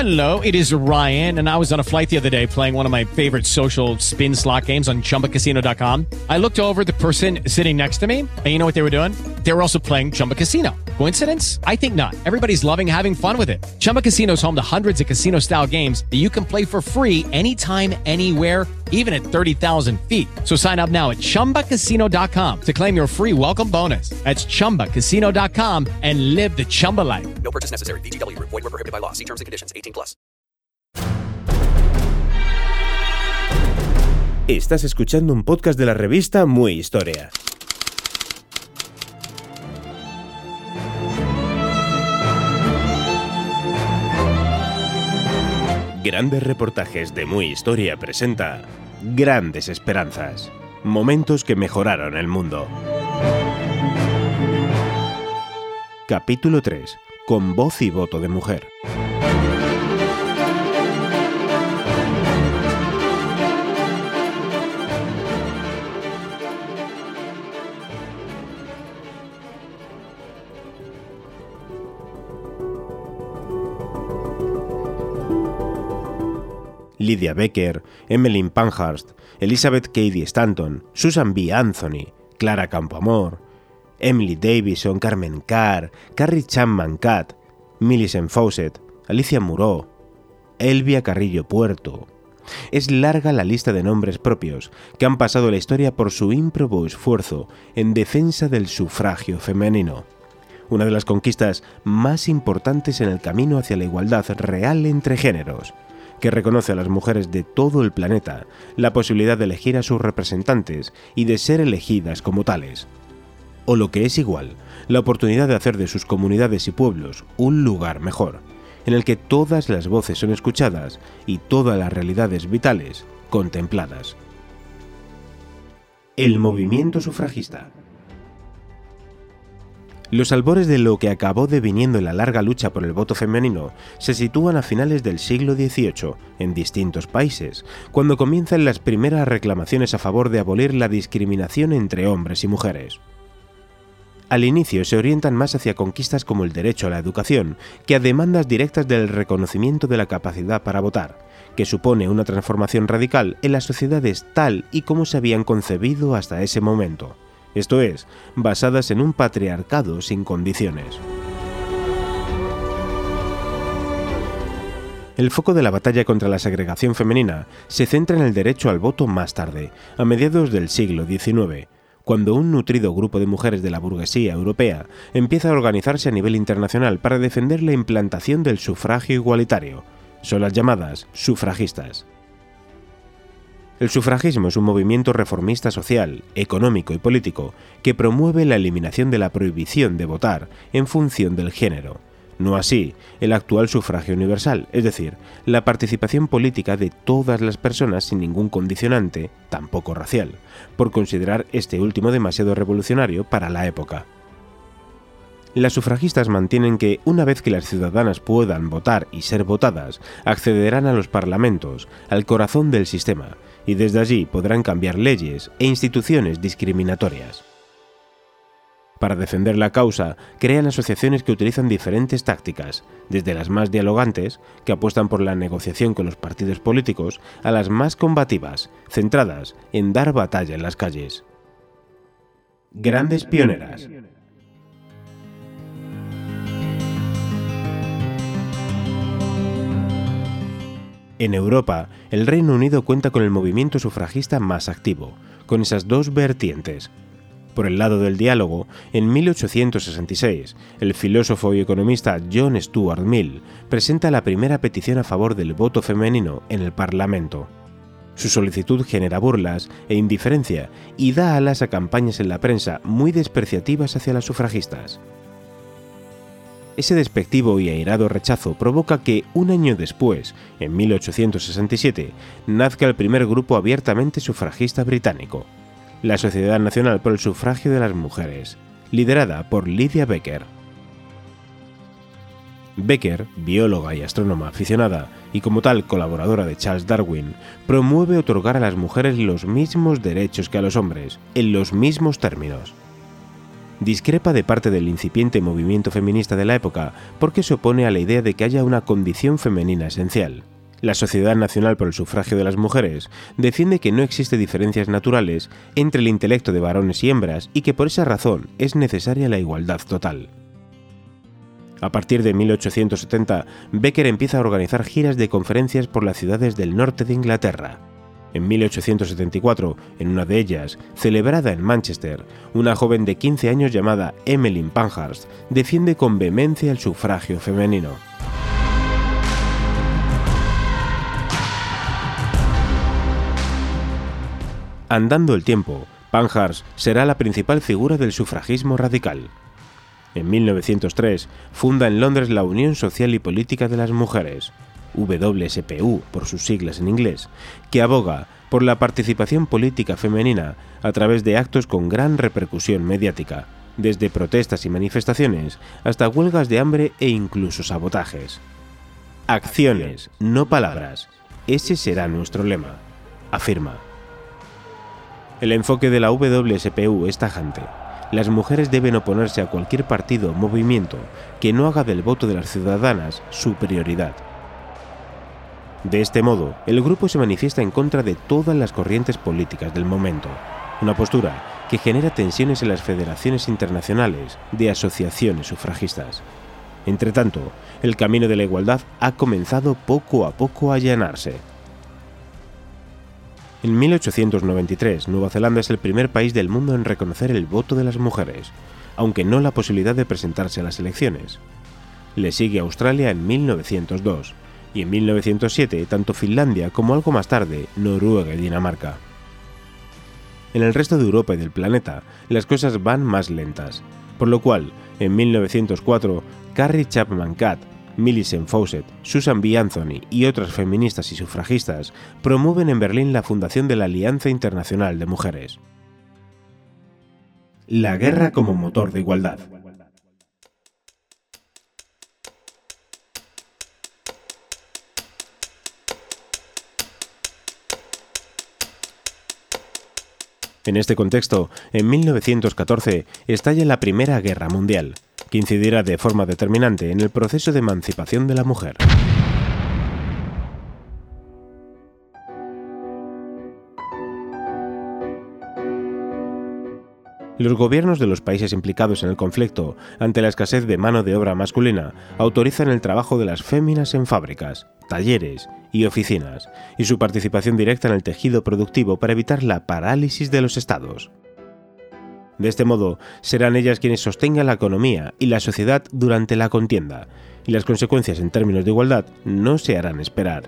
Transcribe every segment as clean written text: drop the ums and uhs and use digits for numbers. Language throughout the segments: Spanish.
Hello, it is Ryan, and I was on a flight the other day playing one of my favorite social spin slot games on ChumbaCasino.com. I looked over at the person sitting next to me, and you know what they were doing? They were also playing Chumba Casino. Coincidence? I think not. Everybody's loving having fun with it. Chumba Casino is home to hundreds of casino-style games that you can play for free anytime, anywhere, even at 30,000 feet. So sign up now at ChumbaCasino.com to claim your free welcome bonus. That's ChumbaCasino.com and live the Chumba life. No purchase necessary. VGW. Void where prohibited by law. See terms and conditions. 18+. Estás escuchando un podcast de la revista Muy Historia. Grandes Reportajes de Muy Historia presenta Grandes Esperanzas, momentos que mejoraron el mundo. Capítulo 3. Con voz y voto de mujer. Lydia Becker, Emmeline Pankhurst, Elizabeth Cady Stanton, Susan B. Anthony, Clara Campoamor, Emily Davison, Carmen Carr, Carrie Chapman Catt, Millicent Fawcett, Alicia Moreau, Elvia Carrillo Puerto. Es larga la lista de nombres propios que han pasado la historia por su ímprobo esfuerzo en defensa del sufragio femenino, una de las conquistas más importantes en el camino hacia la igualdad real entre géneros, que reconoce a las mujeres de todo el planeta la posibilidad de elegir a sus representantes y de ser elegidas como tales. O lo que es igual, la oportunidad de hacer de sus comunidades y pueblos un lugar mejor, en el que todas las voces son escuchadas y todas las realidades vitales contempladas. El movimiento sufragista. Los albores de lo que acabó deviniendo en la larga lucha por el voto femenino se sitúan a finales del siglo XVIII en distintos países, cuando comienzan las primeras reclamaciones a favor de abolir la discriminación entre hombres y mujeres. Al inicio se orientan más hacia conquistas como el derecho a la educación que a demandas directas del reconocimiento de la capacidad para votar, que supone una transformación radical en las sociedades tal y como se habían concebido hasta ese momento. Esto es, basadas en un patriarcado sin condiciones. El foco de la batalla contra la segregación femenina se centra en el derecho al voto más tarde, a mediados del siglo XIX, cuando un nutrido grupo de mujeres de la burguesía europea empieza a organizarse a nivel internacional para defender la implantación del sufragio igualitario. Son las llamadas sufragistas. El sufragismo es un movimiento reformista social, económico y político que promueve la eliminación de la prohibición de votar en función del género. No así el actual sufragio universal, es decir, la participación política de todas las personas sin ningún condicionante, tampoco racial, por considerar este último demasiado revolucionario para la época. Las sufragistas mantienen que, una vez que las ciudadanas puedan votar y ser votadas, accederán a los parlamentos, al corazón del sistema, y desde allí podrán cambiar leyes e instituciones discriminatorias. Para defender la causa, crean asociaciones que utilizan diferentes tácticas, desde las más dialogantes, que apuestan por la negociación con los partidos políticos, a las más combativas, centradas en dar batalla en las calles. Grandes pioneras. En Europa, el Reino Unido cuenta con el movimiento sufragista más activo, con esas dos vertientes. Por el lado del diálogo, en 1866, el filósofo y economista John Stuart Mill presenta la primera petición a favor del voto femenino en el Parlamento. Su solicitud genera burlas e indiferencia y da alas a campañas en la prensa muy despreciativas hacia las sufragistas. Ese despectivo y airado rechazo provoca que, un año después, en 1867, nazca el primer grupo abiertamente sufragista británico, la Sociedad Nacional por el Sufragio de las Mujeres, liderada por Lydia Becker. Becker, bióloga y astrónoma aficionada, y como tal colaboradora de Charles Darwin, promueve otorgar a las mujeres los mismos derechos que a los hombres, en los mismos términos. discrepa de parte del incipiente movimiento feminista de la época porque se opone a la idea de que haya una condición femenina esencial. La Sociedad Nacional por el Sufragio de las Mujeres defiende que no existe diferencias naturales entre el intelecto de varones y hembras y que por esa razón es necesaria la igualdad total. A partir de 1870, Becker empieza a organizar giras de conferencias por las ciudades del norte de Inglaterra. En 1874, en una de ellas, celebrada en Manchester, una joven de 15 años llamada Emmeline Pankhurst defiende con vehemencia el sufragio femenino. Andando el tiempo, Pankhurst será la principal figura del sufragismo radical. En 1903 funda en Londres la Unión Social y Política de las Mujeres, WSPU por sus siglas en inglés, que aboga por la participación política femenina a través de actos con gran repercusión mediática, desde protestas y manifestaciones hasta huelgas de hambre e incluso sabotajes. Acciones, no palabras, ese será nuestro lema, afirma. El enfoque de la WSPU es tajante. Las mujeres deben oponerse a cualquier partido o movimiento que no haga del voto de las ciudadanas su prioridad. De este modo, el grupo se manifiesta en contra de todas las corrientes políticas del momento, una postura que genera tensiones en las federaciones internacionales de asociaciones sufragistas. Entretanto, el camino de la igualdad ha comenzado poco a poco a allanarse. En 1893, Nueva Zelanda es el primer país del mundo en reconocer el voto de las mujeres, aunque no la posibilidad de presentarse a las elecciones. Le sigue Australia en 1902, y en 1907 tanto Finlandia como algo más tarde Noruega y Dinamarca. En el resto de Europa y del planeta, las cosas van más lentas, por lo cual, en 1904, Carrie Chapman Catt, Millicent Fawcett, Susan B. Anthony y otras feministas y sufragistas promueven en Berlín la fundación de la Alianza Internacional de Mujeres. La guerra como motor de igualdad. En este contexto, en 1914 estalla la Primera Guerra Mundial, que incidirá de forma determinante en el proceso de emancipación de la mujer. Los gobiernos de los países implicados en el conflicto, ante la escasez de mano de obra masculina, autorizan el trabajo de las féminas en fábricas, talleres y oficinas, y su participación directa en el tejido productivo para evitar la parálisis de los estados. De este modo, serán ellas quienes sostengan la economía y la sociedad durante la contienda, y las consecuencias en términos de igualdad no se harán esperar.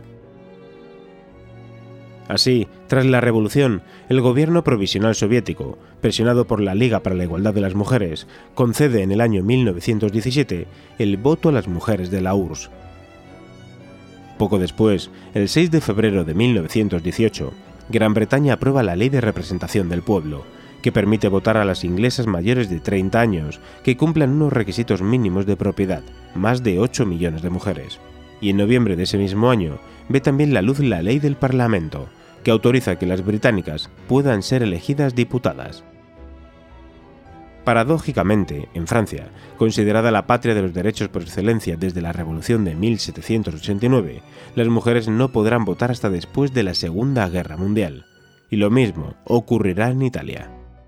Así, tras la revolución, el gobierno provisional soviético, presionado por la Liga para la Igualdad de las Mujeres, concede en el año 1917 el voto a las mujeres de la URSS. Poco después, el 6 de febrero de 1918, Gran Bretaña aprueba la Ley de Representación del Pueblo, que permite votar a las inglesas mayores de 30 años que cumplan unos requisitos mínimos de propiedad, más de 8 millones de mujeres. Y en noviembre de ese mismo año ve también la luz la Ley del Parlamento, que autoriza que las británicas puedan ser elegidas diputadas. Paradójicamente, en Francia, considerada la patria de los derechos por excelencia desde la Revolución de 1789, las mujeres no podrán votar hasta después de la Segunda Guerra Mundial. Y lo mismo ocurrirá en Italia.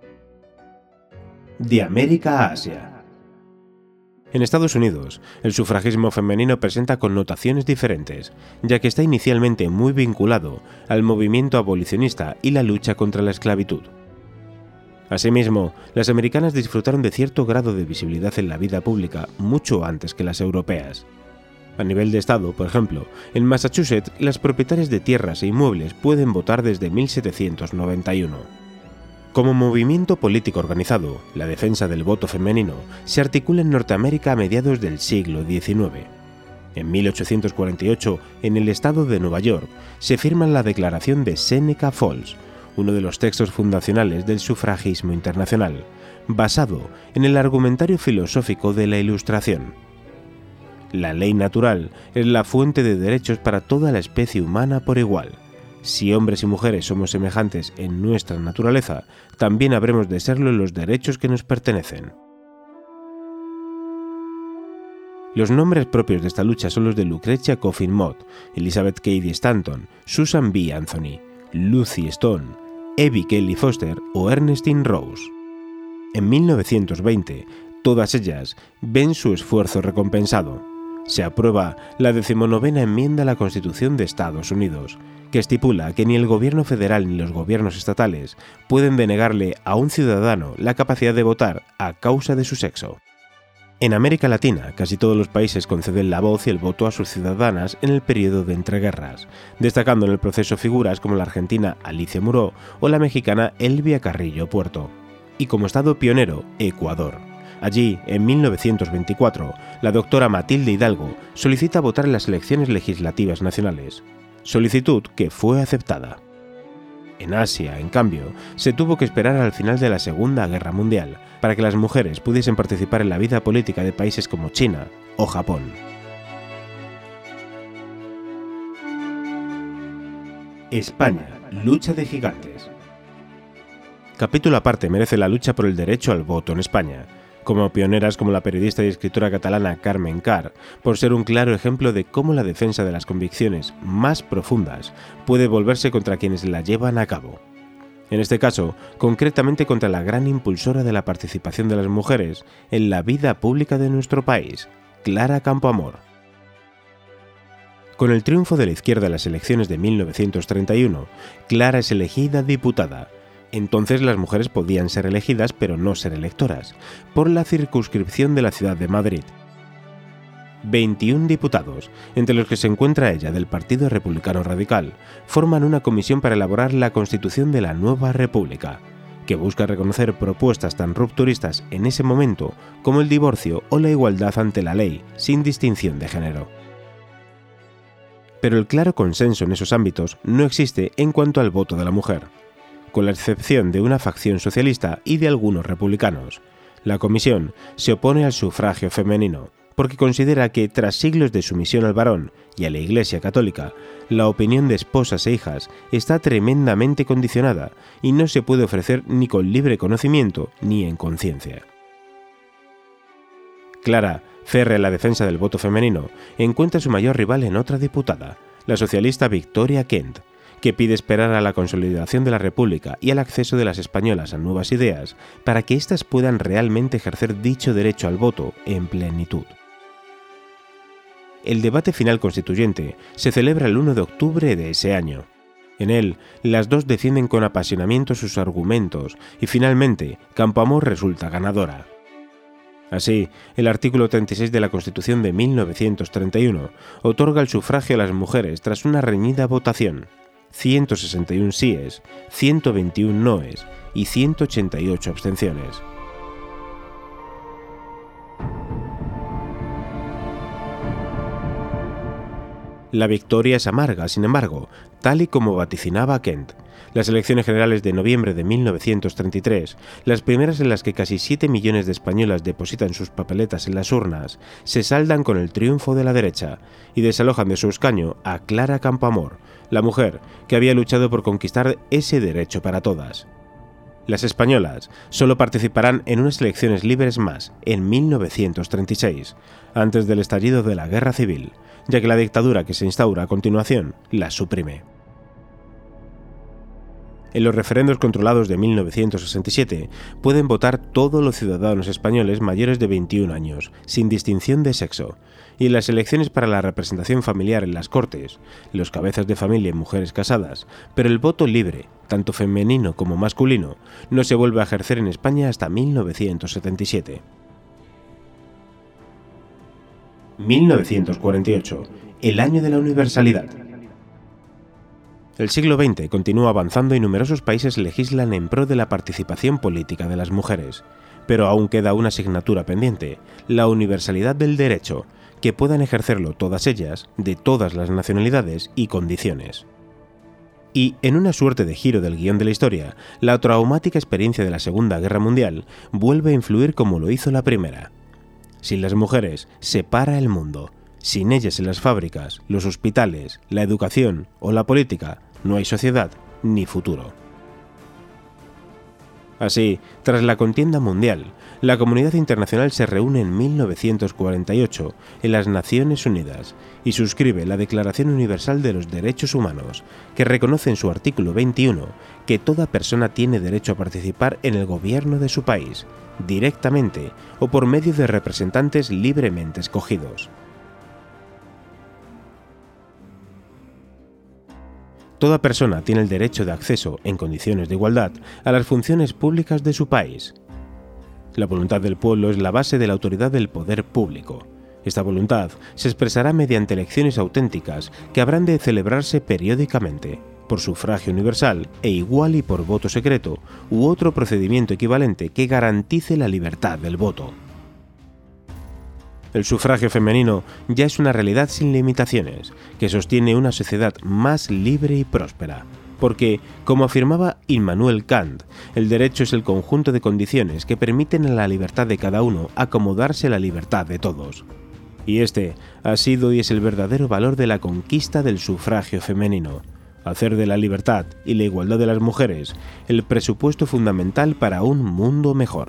De América a Asia. En Estados Unidos, el sufragismo femenino presenta connotaciones diferentes, ya que está inicialmente muy vinculado al movimiento abolicionista y la lucha contra la esclavitud. Asimismo, las americanas disfrutaron de cierto grado de visibilidad en la vida pública mucho antes que las europeas. A nivel de Estado, por ejemplo, en Massachusetts, las propietarias de tierras e inmuebles pueden votar desde 1791. Como movimiento político organizado, la defensa del voto femenino se articula en Norteamérica a mediados del siglo XIX. En 1848, en el estado de Nueva York, se firma la Declaración de Seneca Falls, uno de los textos fundacionales del sufragismo internacional, basado en el argumentario filosófico de la Ilustración. La ley natural es la fuente de derechos para toda la especie humana por igual. Si hombres y mujeres somos semejantes en nuestra naturaleza, también habremos de serlo en los derechos que nos pertenecen. Los nombres propios de esta lucha son los de Lucretia Coffin Mott, Elizabeth Cady Stanton, Susan B. Anthony, Lucy Stone, Evie Kelly Foster o Ernestine Rose. En 1920, todas ellas ven su esfuerzo recompensado. Se aprueba la 19ª enmienda a la Constitución de Estados Unidos, que estipula que ni el gobierno federal ni los gobiernos estatales pueden denegarle a un ciudadano la capacidad de votar a causa de su sexo. En América Latina, casi todos los países conceden la voz y el voto a sus ciudadanas en el periodo de entreguerras, destacando en el proceso figuras como la argentina Alicia Muró o la mexicana Elvia Carrillo Puerto. Y como estado pionero, Ecuador. Allí, en 1924, la doctora Matilde Hidalgo solicita votar en las elecciones legislativas nacionales, solicitud que fue aceptada. En Asia, en cambio, se tuvo que esperar al final de la Segunda Guerra Mundial para que las mujeres pudiesen participar en la vida política de países como China o Japón. España, lucha de gigantes. Capítulo aparte merece la lucha por el derecho al voto en España, como pioneras como la periodista y escritora catalana Carmen Carr, por ser un claro ejemplo de cómo la defensa de las convicciones más profundas puede volverse contra quienes la llevan a cabo. En este caso, concretamente contra la gran impulsora de la participación de las mujeres en la vida pública de nuestro país, Clara Campoamor. Con el triunfo de la izquierda en las elecciones de 1931, Clara es elegida diputada. Entonces las mujeres podían ser elegidas pero no ser electoras, por la circunscripción de la ciudad de Madrid. 21 diputados, entre los que se encuentra ella del Partido Republicano Radical, forman una comisión para elaborar la Constitución de la nueva República, que busca reconocer propuestas tan rupturistas en ese momento como el divorcio o la igualdad ante la ley, sin distinción de género. Pero el claro consenso en esos ámbitos no existe en cuanto al voto de la mujer, con la excepción de una facción socialista y de algunos republicanos. La comisión se opone al sufragio femenino, porque considera que, tras siglos de sumisión al varón y a la Iglesia católica, la opinión de esposas e hijas está tremendamente condicionada y no se puede ofrecer ni con libre conocimiento ni en conciencia. Clara, férrea en la defensa del voto femenino, encuentra su mayor rival en otra diputada, la socialista Victoria Kent, que pide esperar a la consolidación de la República y al acceso de las españolas a nuevas ideas para que éstas puedan realmente ejercer dicho derecho al voto en plenitud. El debate final constituyente se celebra el 1 de octubre de ese año. En él, las dos defienden con apasionamiento sus argumentos y finalmente Campoamor resulta ganadora. Así, el artículo 36 de la Constitución de 1931 otorga el sufragio a las mujeres tras una reñida votación. 161 síes, 121 noes y 188 abstenciones. La victoria es amarga, sin embargo, tal y como vaticinaba Kent. Las elecciones generales de noviembre de 1933, las primeras en las que casi 7 millones de españolas depositan sus papeletas en las urnas, se saldan con el triunfo de la derecha y desalojan de su escaño a Clara Campoamor, la mujer que había luchado por conquistar ese derecho para todas. Las españolas solo participarán en unas elecciones libres más en 1936, antes del estallido de la Guerra Civil, ya que la dictadura que se instaura a continuación las suprime. En los referendos controlados de 1967 pueden votar todos los ciudadanos españoles mayores de 21 años, sin distinción de sexo, y en las elecciones para la representación familiar en las Cortes, los cabezas de familia y mujeres casadas, pero el voto libre, tanto femenino como masculino, no se vuelve a ejercer en España hasta 1977. 1948, el año de la universalidad. El siglo XX continúa avanzando y numerosos países legislan en pro de la participación política de las mujeres, pero aún queda una asignatura pendiente, la universalidad del derecho, que puedan ejercerlo todas ellas, de todas las nacionalidades y condiciones. Y, en una suerte de giro del guión de la historia, la traumática experiencia de la Segunda Guerra Mundial vuelve a influir como lo hizo la Primera. Sin las mujeres se para el mundo. Sin ellas en las fábricas, los hospitales, la educación o la política, no hay sociedad ni futuro. Así, tras la contienda mundial, la comunidad internacional se reúne en 1948 en las Naciones Unidas y suscribe la Declaración Universal de los Derechos Humanos, que reconoce en su artículo 21 que toda persona tiene derecho a participar en el gobierno de su país, directamente o por medio de representantes libremente escogidos. Toda persona tiene el derecho de acceso, en condiciones de igualdad, a las funciones públicas de su país. La voluntad del pueblo es la base de la autoridad del poder público. Esta voluntad se expresará mediante elecciones auténticas que habrán de celebrarse periódicamente, por sufragio universal e igual y por voto secreto, u otro procedimiento equivalente que garantice la libertad del voto. El sufragio femenino ya es una realidad sin limitaciones, que sostiene una sociedad más libre y próspera, porque, como afirmaba Immanuel Kant, el derecho es el conjunto de condiciones que permiten a la libertad de cada uno acomodarse a la libertad de todos. Y este ha sido y es el verdadero valor de la conquista del sufragio femenino, hacer de la libertad y la igualdad de las mujeres el presupuesto fundamental para un mundo mejor.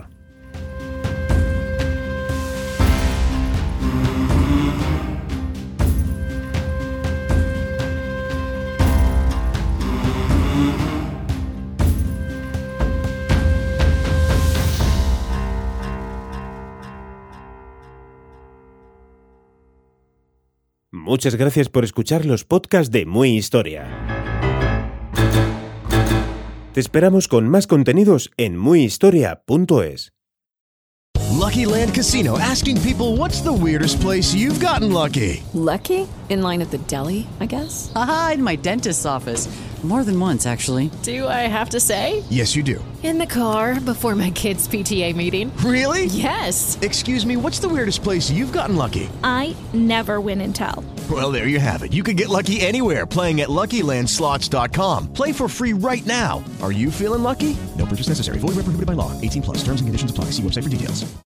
Muchas gracias por escuchar los podcasts de Muy Historia. Te esperamos con más contenidos en muyhistoria.es. Lucky Land Casino, asking people, what's the weirdest place you've gotten lucky? Lucky? In line at the deli, I guess? Aha, in my dentist's office. More than once, actually. Do I have to say? Yes, you do. In the car before my kids' PTA meeting. Really? Yes. Excuse me, what's the weirdest place you've gotten lucky? I never win and tell. Well, there you have it. You can get lucky anywhere, playing at LuckyLandSlots.com. Play for free right now. Are you feeling lucky? No purchase necessary. Void where prohibited by law. 18+. Terms and conditions apply. See website for details.